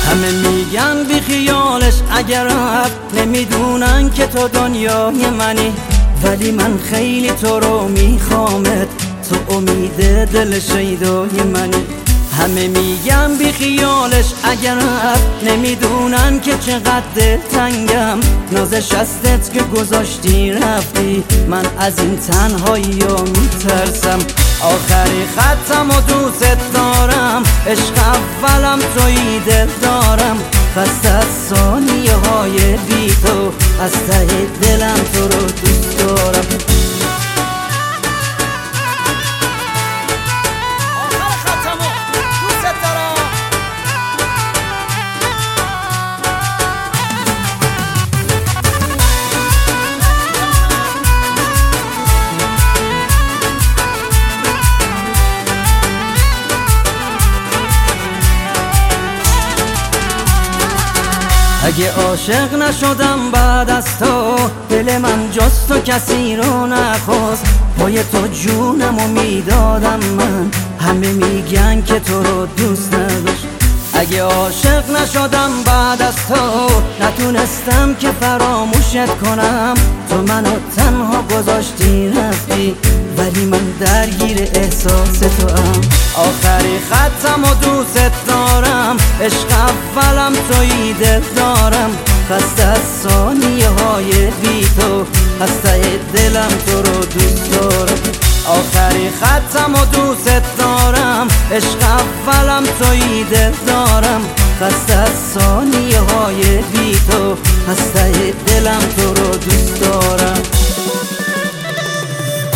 همه میگن بی خیالش اگر رفت، نمیدونن که تو دنیای منی، ولی من خیلی تو رو میخوامت، تو امید دل شیدای منی. همه میگن بی خیالش اگر رفت، نمیدونن که چقدر تنگم، ناز شستت که گذاشتی رفتی، من از این تنهایی ها میترسم. آخری خطم و دوست دارم، عشق اولم تویی دل دارم، خسته از ثانیه های بی تو، از ته دلم تو رو دوست دارم. اگه عاشق نشدم بعد از تو، دل من جز تو کسی رو نخواست، پای تو جونمو میدادم من، همه میگن که تو رو دوست نداشت. اگه عاشق نشدم بعد از تو، نتونستم که فراموشت کنم، تو منو تنها گذاشتی رفتی، ولی من درگیر احساس تو ام. آخری خطم و دوست دارم، عشق اولم تویی دل دارم، خسته از ثانیه های بی تو، از ته دلم تو رو دوست دارم. آخری خطم و دوست دارم، عشق اولم تویی دل دارم، خسته از ثانیه های بی تو، از ته دلم تو رو دوست دارم.